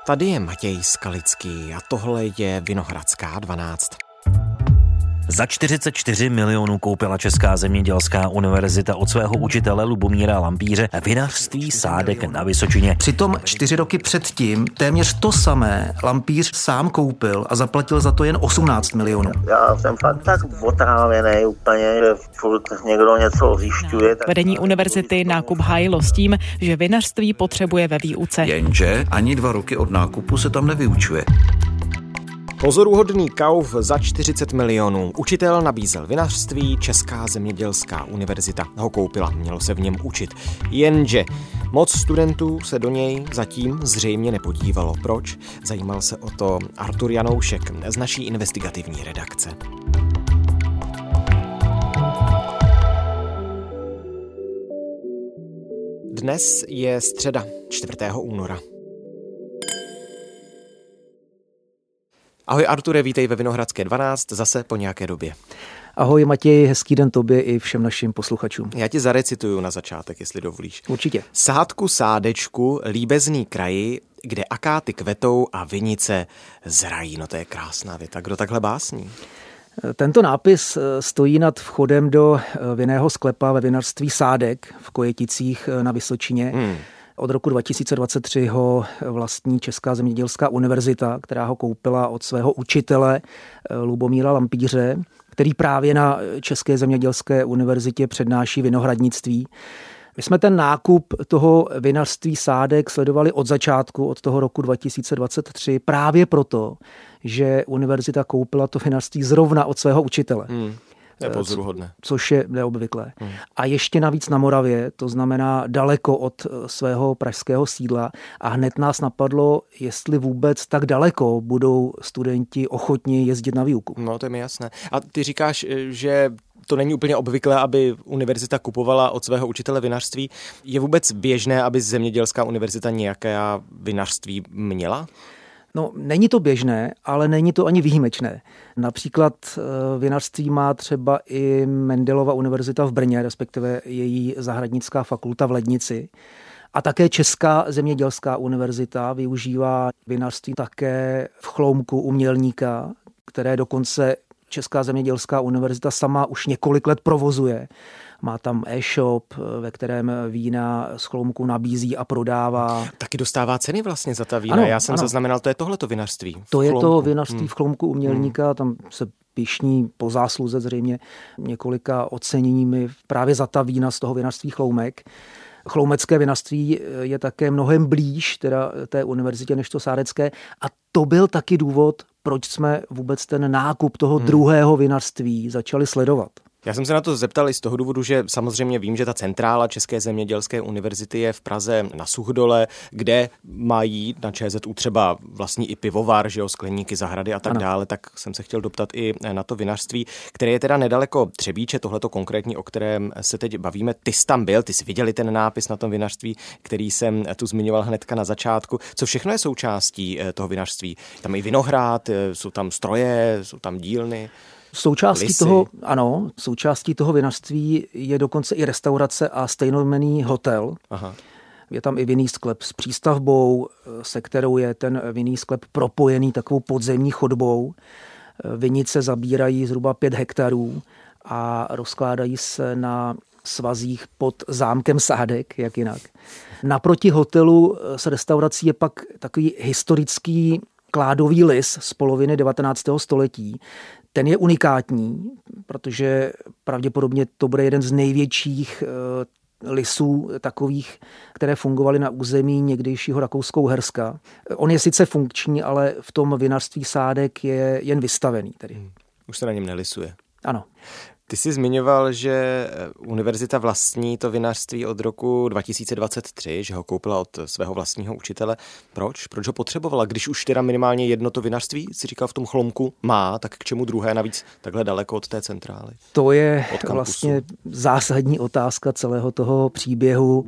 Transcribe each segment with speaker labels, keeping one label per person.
Speaker 1: Tady je Matěj Skalický a tohle je Vinohradská 12.
Speaker 2: Za 44 milionů koupila Česká zemědělská univerzita od svého učitele Lubomíra Lampíře vinařství Sádek na Vysočině.
Speaker 3: Přitom 4 roky předtím téměř to samé Lampíř sám koupil a zaplatil za to jen 18 milionů.
Speaker 4: Já jsem fakt tak otrávený úplně, že furt někdo něco zjišťuje.
Speaker 5: Vedení univerzity nákup hájilo s tím, že vinařství potřebuje ve výuce.
Speaker 3: Jenže ani 2 roky od nákupu se tam nevyučuje.
Speaker 1: Pozoruhodný kauf za 40 milionů. Učitel nabízel vinařství, Česká zemědělská univerzita ho koupila, mělo se v něm učit. Jenže moc studentů se do něj zatím zřejmě nepodívalo. Proč? Zajímal se o to Artur Janoušek z naší investigativní redakce. Dnes je středa, 4. února. Ahoj Arture, vítej ve Vinohradské 12, zase po nějaké době.
Speaker 6: Ahoj Matěj, hezký den tobě i všem našim posluchačům.
Speaker 1: Já ti zarecituju na začátek, jestli dovolíš.
Speaker 6: Určitě.
Speaker 1: Sádku, sádečku, líbezný kraji, kde akáty kvetou a vinice zrají. No to je krásná věta. Kdo takhle básní?
Speaker 6: Tento nápis stojí nad vchodem do vinného sklepa ve vinařství Sádek v Kojeticích na Vysočině. Od roku 2023 ho vlastní Česká zemědělská univerzita, která ho koupila od svého učitele Lubomíra Lampíře, který právě na České zemědělské univerzitě přednáší vinohradnictví. My jsme ten nákup toho vinařství Sádek sledovali od začátku, od toho roku 2023, právě proto, že univerzita koupila to vinařství zrovna od svého učitele.
Speaker 1: To je pozoruhodné.
Speaker 6: Což je neobvyklé. A ještě navíc na Moravě, to znamená daleko od svého pražského sídla. A hned nás napadlo, jestli vůbec tak daleko budou studenti ochotni jezdit na výuku.
Speaker 1: No, to je mi jasné. A ty říkáš, že to není úplně obvyklé, aby univerzita kupovala od svého učitele vinařství. Je vůbec běžné, aby zemědělská univerzita nějaké vinařství měla?
Speaker 6: No, není to běžné, ale není to ani výjimečné. Například vinařství má třeba i Mendelova univerzita v Brně, respektive její zahradnická fakulta v Lednici. A také Česká zemědělská univerzita využívá vinařství také v Chloumku u Mělníka, které dokonce Česká zemědělská univerzita sama už několik let provozuje. Má tam e-shop, ve kterém vína z Chloumku nabízí a prodává.
Speaker 1: Taky dostává ceny vlastně za ta vína.
Speaker 6: Ano,
Speaker 1: já jsem zaznamenal, to je tohleto vinařství.
Speaker 6: To je to vinařství v Chloumku u Mělníka, tam se pyšní po zásluze zřejmě několika oceněními právě za ta vína z toho vinařství Chloumek. Chloumecké vinařství je také mnohem blíž teda té univerzitě než to sádecké a to byl taky důvod, proč jsme vůbec ten nákup toho druhého vinařství začali sledovat.
Speaker 1: Já jsem se na to zeptal i z toho důvodu, že samozřejmě vím, že ta centrála České zemědělské univerzity je v Praze na Suchdole, kde mají na ČZU třeba vlastní i pivovar, že jo, skleníky, zahrady a tak dále, tak jsem se chtěl doptat i na to vinařství, které je teda nedaleko Třebíče, tohleto konkrétní, o kterém se teď bavíme. Ty jsi tam byl, ty jsi viděli ten nápis na tom vinařství, který jsem tu zmiňoval hnedka na začátku. Co všechno je součástí toho vinařství? Tam i vinohrad, jsou tam stroje, jsou tam dílny.
Speaker 6: Součástí toho vinařství je dokonce i restaurace a stejnojmenný hotel. Aha. Je tam i vinný sklep s přístavbou, se kterou je ten vinný sklep propojený takovou podzemní chodbou. Vinice zabírají zhruba 5 hektarů a rozkládají se na svazích pod zámkem Sádek, jak jinak. Naproti hotelu s restaurací je pak takový historický kládový lis z poloviny 19. století. Ten je unikátní, protože pravděpodobně to bude jeden z největších lisů takových, které fungovaly na území někdejšího Rakousko-Uherska. On je sice funkční, ale v tom vinařství Sádek je jen vystavený. Tedy.
Speaker 1: Už se na něm nelisuje.
Speaker 6: Ano.
Speaker 1: Ty jsi zmiňoval, že univerzita vlastní to vinařství od roku 2023, že ho koupila od svého vlastního učitele. Proč? Proč ho potřebovala? Když už teda minimálně jedno to vinařství, si říkal, v tom Chlumku má, tak k čemu druhé navíc takhle daleko od té centrály?
Speaker 6: To je vlastně zásadní otázka celého toho příběhu.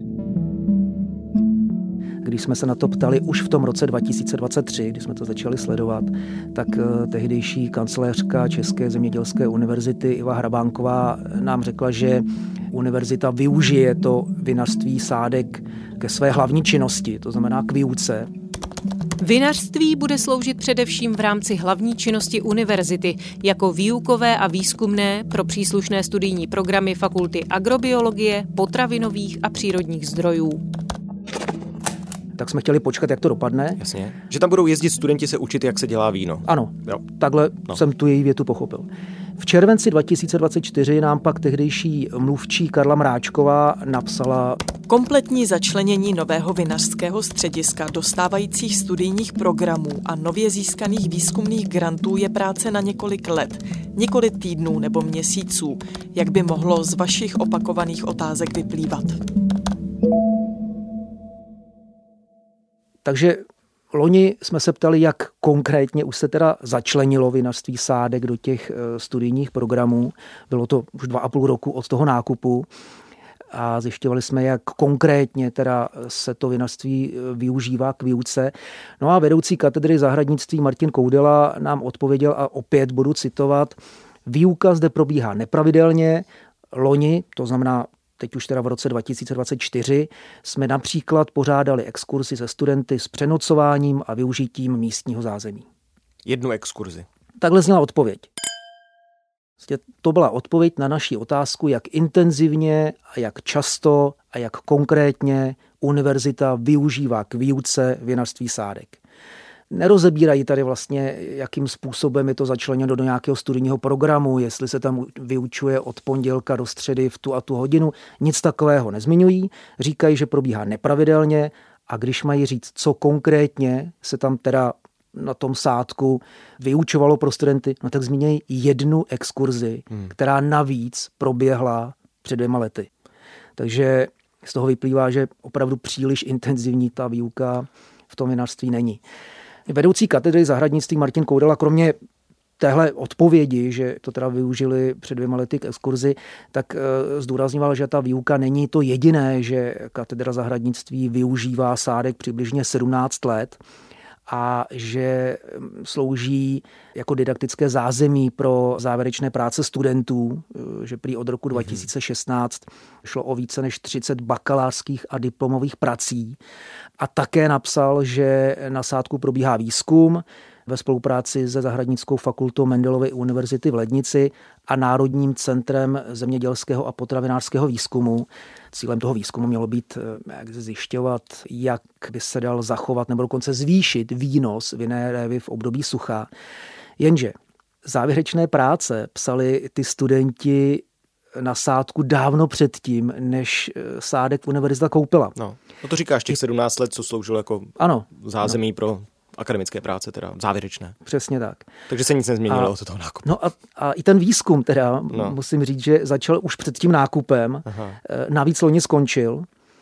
Speaker 6: Když jsme se na to ptali už v tom roce 2023, kdy jsme to začali sledovat, tak tehdejší kancléřka České zemědělské univerzity Iva Hrabánková nám řekla, že univerzita využije to vinařství Sádek ke své hlavní činnosti, to znamená k výuce.
Speaker 7: Vinařství bude sloužit především v rámci hlavní činnosti univerzity jako výukové a výzkumné pro příslušné studijní programy fakulty agrobiologie, potravinových a přírodních zdrojů.
Speaker 6: Tak jsme chtěli počkat, jak to dopadne.
Speaker 1: Jasně. Že tam budou jezdit studenti se učit, jak se dělá víno.
Speaker 6: Ano, jo. Takhle jsem tu její větu pochopil. V červenci 2024 nám pak tehdejší mluvčí Karla Mráčková napsala:
Speaker 8: Kompletní začlenění nového vinařského střediska do stávajících studijních programů a nově získaných výzkumných grantů je práce na několik let, nikoli týdnů nebo měsíců, jak by mohlo z vašich opakovaných otázek vyplývat.
Speaker 6: Takže loni jsme se ptali, jak konkrétně už se teda začlenilo vinařství Sádek do těch studijních programů. Bylo to už 2,5 roku od toho nákupu a zjišťovali jsme, jak konkrétně teda se to vinařství využívá k výuce. No a vedoucí katedry zahradnictví Martin Koudela nám odpověděl, a opět budu citovat: výuka zde probíhá nepravidelně. Loni, to znamená teď už teda v roce 2024, jsme například pořádali exkurzi se studenty s přenocováním a využitím místního zázemí.
Speaker 1: Jednu exkurzi.
Speaker 6: Takhle zněla odpověď. To byla odpověď na naši otázku, jak intenzivně a jak často a jak konkrétně univerzita využívá k výuce vinařství Sádek. Nerozebírají tady vlastně, jakým způsobem je to začleněno do nějakého studijního programu, jestli se tam vyučuje od pondělka do středy v tu a tu hodinu. Nic takového nezmiňují, říkají, že probíhá nepravidelně, a když mají říct, co konkrétně se tam teda na tom Sádku vyučovalo pro studenty, no tak zmínějí jednu exkurzi, která navíc proběhla před 2 lety. Takže z toho vyplývá, že opravdu příliš intenzivní ta výuka v tom vinařství není. Vedoucí katedry zahradnictví Martin Koudela kromě téhle odpovědi, že to teda využili před 2 lety k exkurzi, tak zdůrazňoval, že ta výuka není to jediné, že katedra zahradnictví využívá Sádek přibližně 17 let a že slouží jako didaktické zázemí pro závěrečné práce studentů, že prý od roku 2016 šlo o více než 30 bakalářských a diplomových prací. A také napsal, že na Sádku probíhá výzkum ve spolupráci se Zahradnickou fakultou Mendelovy univerzity v Lednici a Národním centrem zemědělského a potravinářského výzkumu. Cílem toho výzkumu mělo být zjišťovat, jak by se dal zachovat nebo dokonce zvýšit výnos vinné révy v období sucha. Jenže závěrečné práce psali ty studenti na Sádku dávno předtím, než Sádek univerzita koupila.
Speaker 1: No to říkáš těch 17 let, co sloužilo jako zázemí pro akademické práce, teda závěrečné.
Speaker 6: Přesně tak.
Speaker 1: Takže se nic nezměnilo od toho nákupu.
Speaker 6: No a i ten výzkum teda, musím říct, že začal už před tím nákupem, navíc loni skončil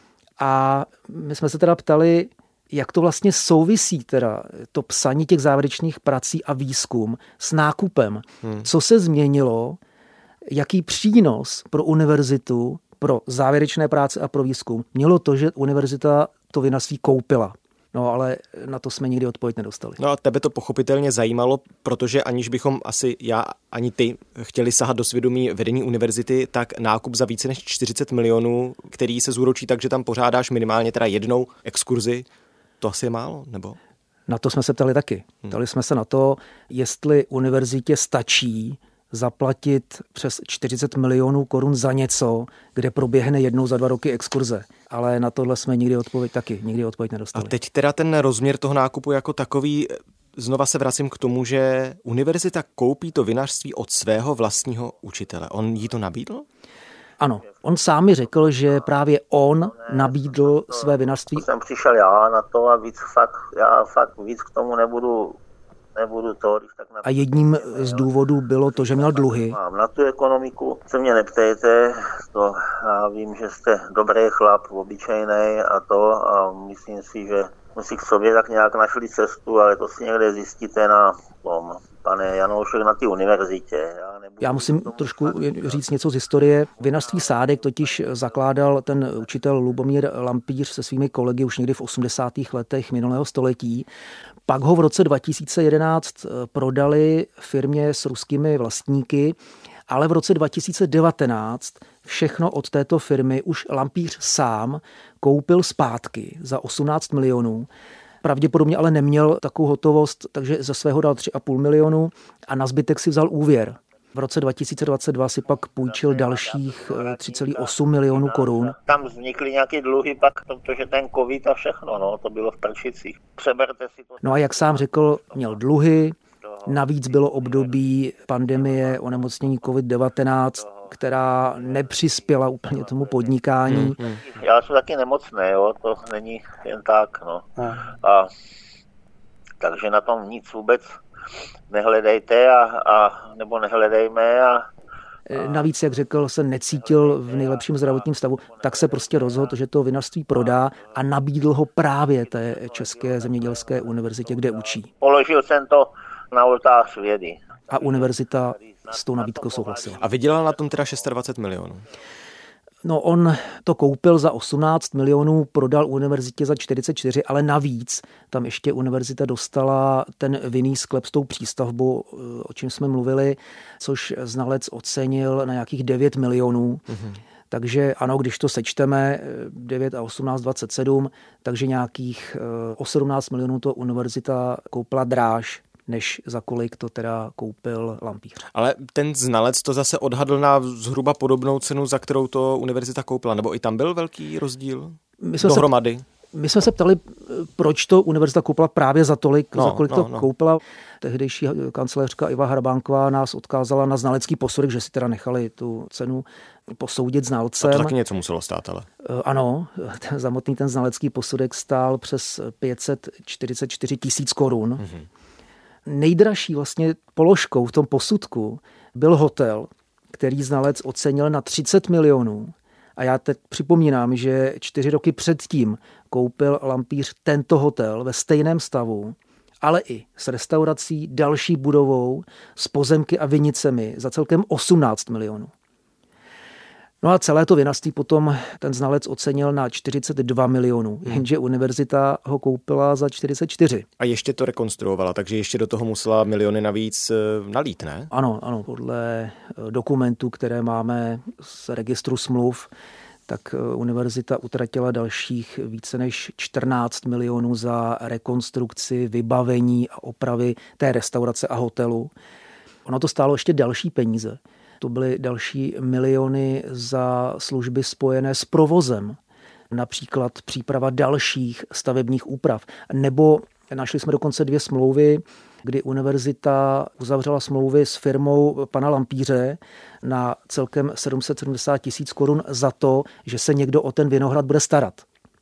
Speaker 6: a my jsme se teda ptali, jak to vlastně souvisí teda to psaní těch závěrečných prací a výzkum s nákupem. Co se změnilo, jaký přínos pro univerzitu, pro závěrečné práce a pro výzkum mělo to, že univerzita to vinařství koupila. No ale na to jsme nikdy odpověď nedostali.
Speaker 1: No a tebe to pochopitelně zajímalo, protože aniž bychom asi já ani ty chtěli sahat do svědomí vedení univerzity, tak nákup za více než 40 milionů, který se zúročí tak, že tam pořádáš minimálně teda jednou exkurzi, to asi je málo, nebo?
Speaker 6: Na to jsme se ptali taky. Ptali jsme se na to, jestli univerzitě stačí zaplatit přes 40 milionů korun za něco, kde proběhne jednou za 2 roky exkurze. Ale na tohle jsme nikdy odpověď nedostali.
Speaker 1: A teď teda ten rozměr toho nákupu jako takový, znova se vracím k tomu, že univerzita koupí to vinařství od svého vlastního učitele. On jí to nabídl?
Speaker 6: Ano, on sám mi řekl, že právě on nabídl své vinařství.
Speaker 4: Jsem přišel já na to a já fakt víc k tomu nebudu to, když tak
Speaker 6: a jedním z důvodů bylo to, že měl dluhy.
Speaker 4: Mám na tu ekonomiku, se mě neptejte, to já vím, že jste dobrý chlap, obyčejnej a myslím si, že musí k sobě tak nějak našli cestu, ale to si někde zjistíte na tom, pane Janoušek, na té univerzitě.
Speaker 6: Já musím trošku říct něco z historie. Vinařství Sádek totiž zakládal ten učitel Lubomír Lampíř se svými kolegy už někdy v 80. letech minulého století. Pak ho v roce 2011 prodali firmě s ruskými vlastníky, ale v roce 2019 všechno od této firmy už Lampíř sám koupil zpátky za 18 milionů. Pravděpodobně ale neměl takovou hotovost, takže ze svého dal 3,5 milionu a na zbytek si vzal úvěr. V roce 2022 si pak půjčil dalších 3,8 milionů korun.
Speaker 4: Tam vznikly nějaké dluhy pak, protože ten covid a všechno, no, to bylo v pršicích. Přeberte si to.
Speaker 6: No a jak sám řekl, měl dluhy, navíc bylo období pandemie onemocnění COVID-19, která nepřispěla úplně tomu podnikání.
Speaker 4: Já jsem taky nemocný, jo, to není jen tak, no. A takže na tom nic vůbec nehledejte nebo nehledejme.
Speaker 6: Navíc, jak řekl, se necítil v nejlepším zdravotním stavu, tak se prostě rozhodl, že to vinařství prodá a nabídl ho právě té České zemědělské univerzitě, kde učí.
Speaker 4: Položil jsem to na oltář vědy.
Speaker 6: A univerzita s tou nabídkou souhlasila.
Speaker 1: A vydělal na tom teda 26 milionů.
Speaker 6: No on to koupil za 18 milionů, prodal univerzitě za 44, ale navíc tam ještě univerzita dostala ten vinný sklep s tou přístavbou, o čem jsme mluvili, což znalec ocenil na nějakých 9 milionů. Takže ano, když to sečteme, 9 a 18, 27, takže nějakých o 17 milionů to univerzita koupila dráž, než za kolik to teda koupil Lampíř.
Speaker 1: Ale ten znalec to zase odhadl na zhruba podobnou cenu, za kterou to univerzita koupila, nebo i tam byl velký rozdíl dohromady? My
Speaker 6: jsme se ptali, proč to univerzita koupila právě za tolik, za kolik to koupila. Tehdejší kancléřka Iva Hrabánková nás odkázala na znalecký posudek, že si teda nechali tu cenu posoudit znalcem.
Speaker 1: A to taky něco muselo stát, ale.
Speaker 6: Ano, samotný ten znalecký posudek stál přes 544 000 korun. Nejdražší vlastně položkou v tom posudku byl hotel, který znalec ocenil na 30 milionů. A já teď připomínám, že 4 roky předtím koupil Lampíř tento hotel ve stejném stavu, ale i s restaurací, další budovou, s pozemky a vinicemi za celkem 18 milionů. No a celé to vinařství potom ten znalec ocenil na 42 milionů, jenže univerzita ho koupila za 44.
Speaker 1: A ještě to rekonstruovala, takže ještě do toho musela miliony navíc nalít, ne?
Speaker 6: Ano, podle dokumentů, které máme z registru smluv, tak univerzita utratila dalších více než 14 milionů za rekonstrukci, vybavení a opravy té restaurace a hotelu. Ono to stálo ještě další peníze. To byly další miliony za služby spojené s provozem, například příprava dalších stavebních úprav. Nebo našli jsme dokonce 2 smlouvy, kdy univerzita uzavřela smlouvy s firmou pana Lampíře na celkem 770 000 korun za to, že se někdo o ten vinohrad bude starat.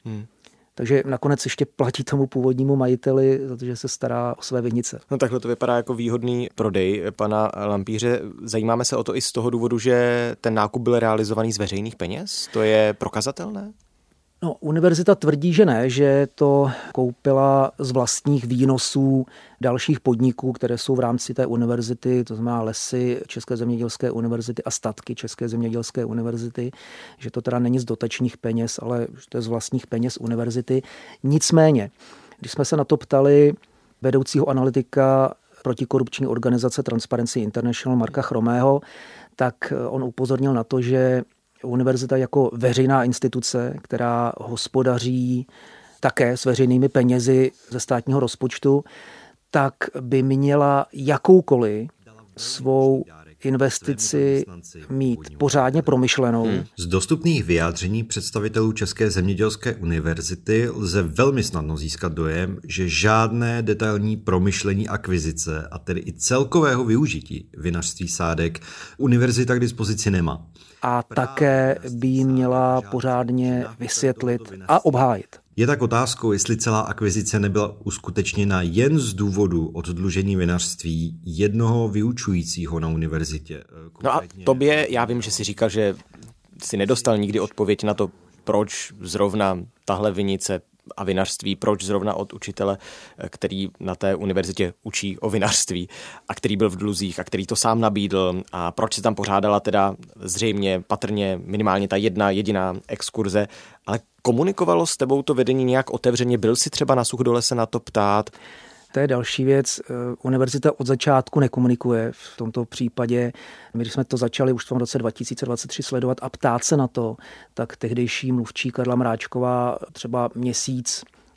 Speaker 6: Takže nakonec ještě platí tomu původnímu majiteli, protože se stará o své vinice.
Speaker 1: No takhle to vypadá jako výhodný prodej pana Lampíře. Zajímáme se o to i z toho důvodu, že ten nákup byl realizovaný z veřejných peněz? To je prokazatelné?
Speaker 6: No, univerzita tvrdí, že ne, že to koupila z vlastních výnosů dalších podniků, které jsou v rámci té univerzity, to znamená lesy České zemědělské univerzity a statky České zemědělské univerzity, že to teda není z dotačních peněz, ale to je z vlastních peněz univerzity. Nicméně, když jsme se na to ptali vedoucího analytika protikorupční organizace Transparency International Marka Chromého, tak on upozornil na to, že univerzita jako veřejná instituce, která hospodaří také s veřejnými penězi ze státního rozpočtu, tak by měla jakoukoliv svou investici mít pořádně promyšlenou.
Speaker 9: Z dostupných vyjádření představitelů České zemědělské univerzity lze velmi snadno získat dojem, že žádné detailní promyšlení akvizice a tedy i celkového využití vinařství sádek univerzita k dispozici nemá.
Speaker 6: A také by jí měla pořádně vysvětlit a obhájit.
Speaker 9: Je tak otázkou, jestli celá akvizice nebyla uskutečněna jen z důvodu oddlužení vinařství jednoho vyučujícího na univerzitě.
Speaker 1: No a tobě, já vím, že jsi říkal, že jsi nedostal nikdy odpověď na to, proč zrovna tahle vinice a vinařství, proč zrovna od učitele, který na té univerzitě učí o vinařství a který byl v dluzích a který to sám nabídl a proč se tam pořádala teda zřejmě, patrně minimálně ta jedna jediná exkurze, ale komunikovalo s tebou to vedení nějak otevřeně? Byl si třeba na Suchdole se na to ptát?
Speaker 6: To je další věc. Univerzita od začátku nekomunikuje v tomto případě. My, když jsme to začali už v tom roce 2023 sledovat a ptát se na to, tak tehdejší mluvčí Karla Mráčková třeba měsíc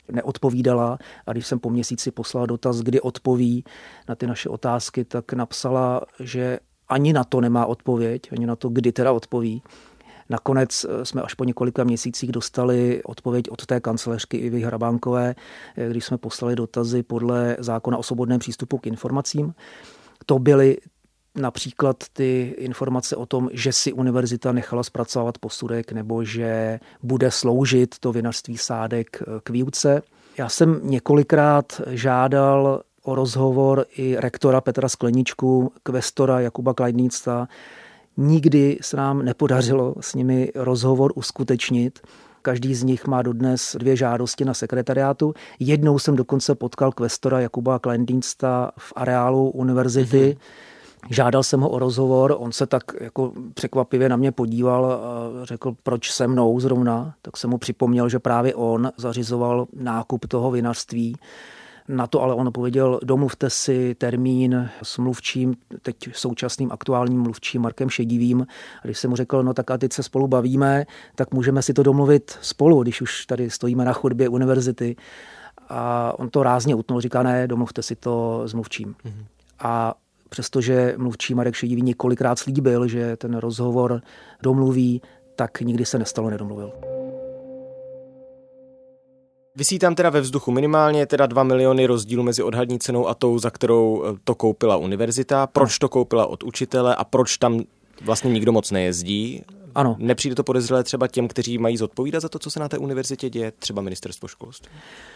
Speaker 6: neodpovídala a když jsem po měsíci poslal dotaz, kdy odpoví na ty naše otázky, tak napsala, že ani na to nemá odpověď, ani na to, kdy teda odpoví. Nakonec jsme až po několika měsících dostali odpověď od té kancléřky Ivy Hrabánkové, když jsme poslali dotazy podle zákona o svobodném přístupu k informacím. To byly například ty informace o tom, že si univerzita nechala zpracovat posudek nebo že bude sloužit to vinařství Sádek k výuce. Já jsem několikrát žádal o rozhovor i rektora Petra Skleničku, kvestora Jakuba Kleidnitsa. Nikdy se nám nepodařilo s nimi rozhovor uskutečnit. Každý z nich má dodnes 2 žádosti na sekretariátu. Jednou jsem dokonce potkal kvestora Jakuba Kleidnitsa v areálu univerzity. Žádal jsem ho o rozhovor, on se tak jako překvapivě na mě podíval a řekl, proč se mnou zrovna. Tak jsem mu připomněl, že právě on zařizoval nákup toho vinařství. Na to ale on odpověděl, domluvte si termín s mluvčím, teď současným aktuálním mluvčím Markem Šedivým. A když jsem mu řekl, no tak a teď se spolu bavíme, tak můžeme si to domluvit spolu, když už tady stojíme na chodbě univerzity. A on to rázně utnul, říká, ne, domluvte si to s mluvčím. A přestože mluvčí Marek Šedivý několikrát slíbil, že ten rozhovor domluví, tak nikdy se nestalo, nedomluvil.
Speaker 1: Visí tam teda ve vzduchu minimálně teda 2 miliony rozdílu mezi odhadní cenou a tou, za kterou to koupila univerzita. Proč to koupila od učitele a proč tam vlastně nikdo moc nejezdí?
Speaker 6: Ano.
Speaker 1: Nepřijde to podezřelé třeba těm, kteří mají zodpovídat za to, co se na té univerzitě děje, třeba ministerstvo školství?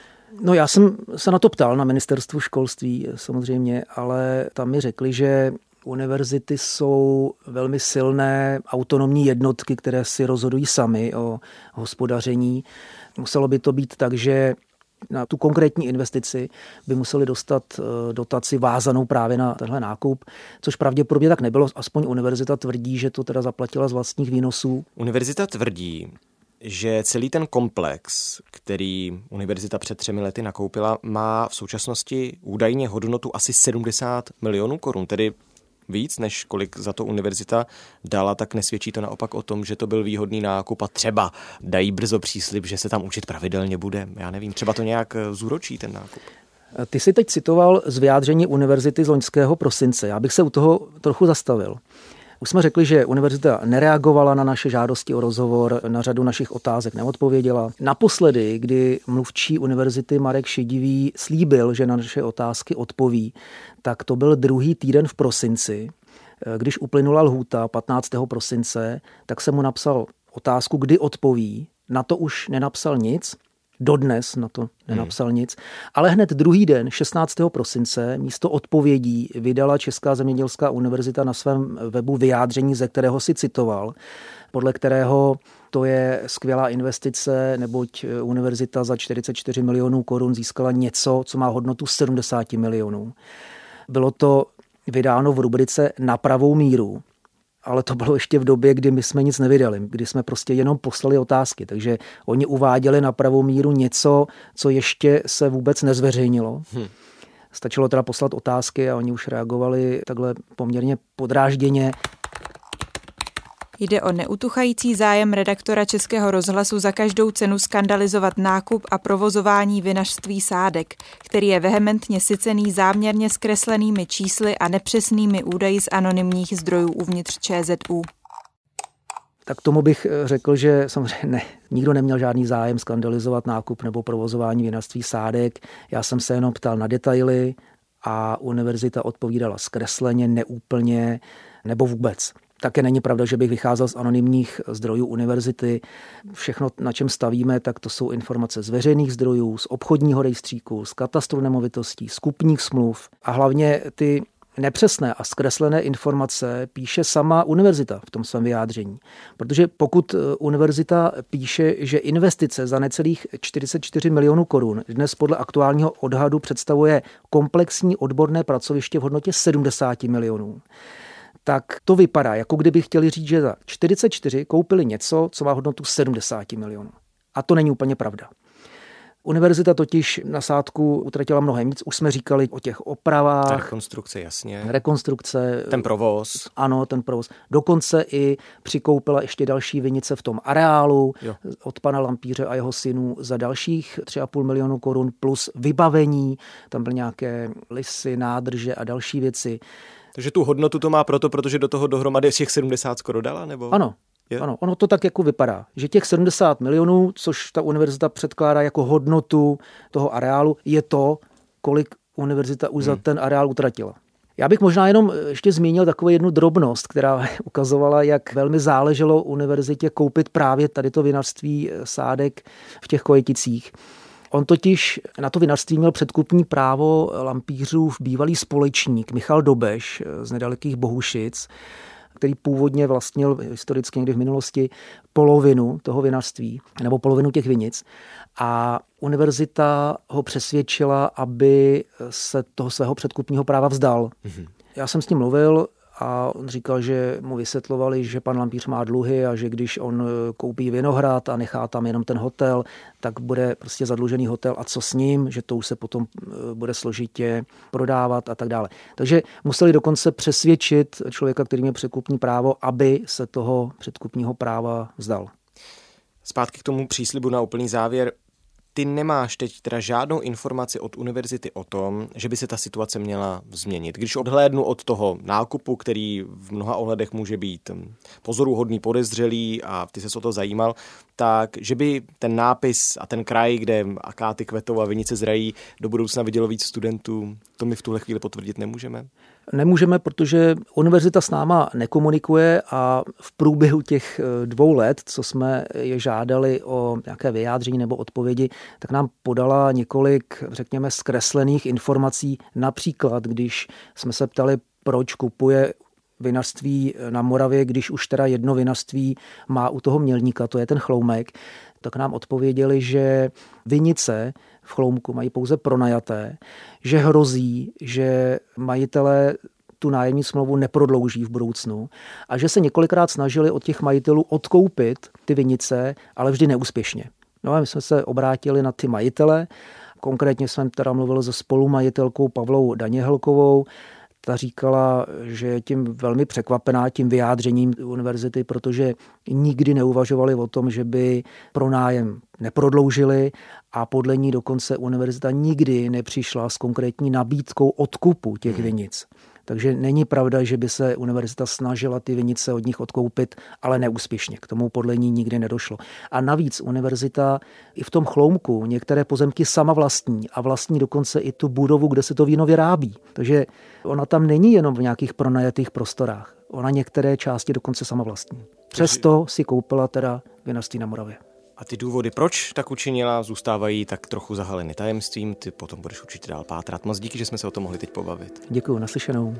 Speaker 6: No já jsem se na to ptal na ministerstvu školství samozřejmě, ale tam mi řekli, že univerzity jsou velmi silné autonomní jednotky, které si rozhodují sami o hospodaření. Muselo by to být tak, že na tu konkrétní investici by museli dostat dotaci vázanou právě na tenhle nákup, což pravděpodobně tak nebylo. Aspoň univerzita tvrdí, že to teda zaplatila z vlastních výnosů.
Speaker 1: Univerzita tvrdí, že celý ten komplex, který univerzita před 3 lety nakoupila, má v současnosti údajně hodnotu asi 70 milionů korun, tedy víc, než kolik za to univerzita dala, tak nesvědčí to naopak o tom, že to byl výhodný nákup a třeba dají brzo příslib, že se tam učit pravidelně bude. Já nevím, třeba to nějak zúročí ten nákup.
Speaker 6: Ty jsi teď citoval z vyjádření univerzity z loňského prosince. Já bych se u toho trochu zastavil. Už jsme řekli, že univerzita nereagovala na naše žádosti o rozhovor, na řadu našich otázek neodpověděla. Naposledy, kdy mluvčí univerzity Marek Šedivý slíbil, že na naše otázky odpoví, tak to byl 2. týden v prosinci. Když uplynula lhůta 15. prosince, tak jsem mu napsal otázku, kdy odpoví. Na to už nenapsal nic. Dodnes na to nenapsal nic, ale hned druhý den, 16. prosince, místo odpovědí vydala Česká zemědělská univerzita na svém webu vyjádření, ze kterého si citoval, podle kterého to je skvělá investice, neboť univerzita za 44 milionů korun získala něco, co má hodnotu 70 milionů. Bylo to vydáno v rubrice Na pravou míru. Ale to bylo ještě v době, kdy my jsme nic nevydali, kdy jsme prostě jenom poslali otázky. Takže oni uváděli na pravou míru něco, co ještě se vůbec nezveřejnilo. Stačilo teda poslat otázky a oni už reagovali takhle poměrně podrážděně.
Speaker 10: Jde o neutuchající zájem redaktora Českého rozhlasu za každou cenu skandalizovat nákup a provozování vinařství Sádek, který je vehementně sycený záměrně zkreslenými čísly a nepřesnými údaji z anonymních zdrojů uvnitř ČZÚ.
Speaker 6: Tak tomu bych řekl, že samozřejmě ne, nikdo neměl žádný zájem skandalizovat nákup nebo provozování vinařství Sádek. Já jsem se jenom ptal na detaily a univerzita odpovídala zkresleně, neúplně nebo vůbec. Také není pravda, že bych vycházel z anonymních zdrojů univerzity. Všechno, na čem stavíme, tak to jsou informace z veřejných zdrojů, z obchodního rejstříku, z katastru nemovitostí, z kupních smluv a hlavně ty nepřesné a zkreslené informace píše sama univerzita v tom svém vyjádření. Protože pokud univerzita píše, že investice za necelých 44 milionů korun dnes podle aktuálního odhadu představuje komplexní odborné pracoviště v hodnotě 70 milionů, tak to vypadá, jako kdyby chtěli říct, že za 44 koupili něco, co má hodnotu 70 milionů. A to není úplně pravda. Univerzita totiž na sádku utratila mnohem víc. Už jsme říkali o těch opravách.
Speaker 1: Rekonstrukce, jasně.
Speaker 6: Rekonstrukce.
Speaker 1: Ten provoz.
Speaker 6: Ano, ten provoz. Dokonce i přikoupila ještě další vinice v tom areálu od pana Lampíře a jeho synů za dalších 3,5 milionu korun plus vybavení. Tam byly nějaké lisy, nádrže a další věci.
Speaker 1: Takže tu hodnotu to má protože do toho dohromady těch 70 skoro dala, nebo?
Speaker 6: Ano. Ano, ono to tak jako vypadá, že těch 70 milionů, což ta univerzita předkládá jako hodnotu toho areálu, je to, kolik univerzita už za ten areál utratila. Já bych možná jenom ještě zmínil takovou jednu drobnost, která ukazovala, jak velmi záleželo univerzitě koupit právě tady to vinařství Sádek v těch Kojeticích. On totiž na to vinařství měl předkupní právo Lampířův bývalý společník Michal Dobeš z nedalekých Bohušic, který původně vlastnil historicky někdy v minulosti polovinu toho vinařství, nebo polovinu těch vinic. A univerzita ho přesvědčila, aby se toho svého předkupního práva vzdal. Já jsem s ním mluvil a on říkal, že mu vysvětlovali, že pan Lampíř má dluhy a že když on koupí vinohrad a nechá tam jenom ten hotel, tak bude prostě zadlužený hotel a co s ním, že to už se potom bude složitě prodávat a tak dále. Takže museli dokonce přesvědčit člověka, který měl předkupní právo, aby se toho předkupního práva vzdal.
Speaker 1: Zpátky k tomu příslibu na úplný závěr. Ty nemáš teď teda žádnou informaci od univerzity o tom, že by se ta situace měla změnit. Když odhlédnu od toho nákupu, který v mnoha ohledech může být pozoruhodný, podezřelý a ty ses o to zajímal, tak že by ten nápis a ten kraj, kde akáty kvetou a vinice zrají, do budoucna vidělo víc studentů, to my v tuhle chvíli potvrdit nemůžeme?
Speaker 6: Nemůžeme, protože univerzita s náma nekomunikuje a v průběhu těch 2 let, co jsme je žádali o nějaké vyjádření nebo odpovědi, tak nám podala několik, řekněme, zkreslených informací. Například, když jsme se ptali, proč kupuje vinařství na Moravě, když už teda jedno vinařství má u toho Mělníka, to je ten Chloumek, tak nám odpověděli, že vinice v Chloumku mají pouze pronajaté, že hrozí, že majitelé tu nájemní smlouvu neprodlouží v budoucnu a že se několikrát snažili od těch majitelů odkoupit ty vinice, ale vždy neúspěšně. No a my jsme se obrátili na ty majitele, konkrétně jsem teda mluvil se spolumajitelkou Pavlou Daněhelkovou. Ta říkala, že je tím velmi překvapená tím vyjádřením univerzity, protože nikdy neuvažovali o tom, že by pronájem neprodloužili a podle ní dokonce univerzita nikdy nepřišla s konkrétní nabídkou odkupu těch vinic. Takže není pravda, že by se univerzita snažila ty vinice od nich odkoupit, ale neúspěšně. K tomu podle ní nikdy nedošlo. A navíc univerzita i v tom Chloumku některé pozemky sama vlastní a vlastní dokonce i tu budovu, kde se to víno vyrábí. Takže ona tam není jenom v nějakých pronajatých prostorách. Ona některé části dokonce sama vlastní. Přesto si koupila teda vinařství na Moravě.
Speaker 1: A ty důvody, proč tak učinila, zůstávají tak trochu zahaleny tajemstvím. Ty potom budeš určitě dál pátrat. Moc díky, že jsme se o tom mohli teď pobavit.
Speaker 6: Děkuju, naslyšenou.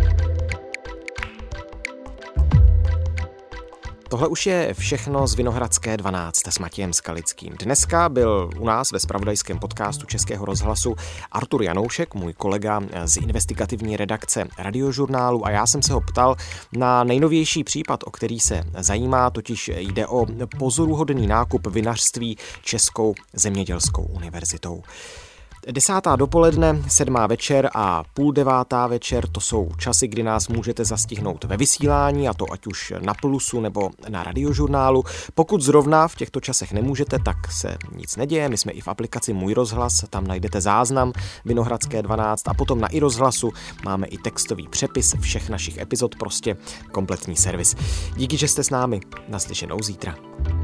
Speaker 1: Tohle už je všechno z Vinohradské 12 s Matějem Skalickým. Dneska byl u nás ve zpravodajském podcastu Českého rozhlasu Artur Janoušek, můj kolega z investigativní redakce Radiožurnálu, a já jsem se ho ptal na nejnovější případ, o který se zajímá, totiž jde o pozoruhodný nákup vinařství Českou zemědělskou univerzitou. 10. dopoledne, 7. večer a 8:30 večer, to jsou časy, kdy nás můžete zastihnout ve vysílání, a to ať už na Plusu nebo na Radiožurnálu. Pokud zrovna v těchto časech nemůžete, tak se nic neděje. My jsme i v aplikaci Můj rozhlas, tam najdete záznam Vinohradské 12 a potom na iRozhlasu máme i textový přepis všech našich epizod, prostě kompletní servis. Díky, že jste s námi. Naslyšenou zítra.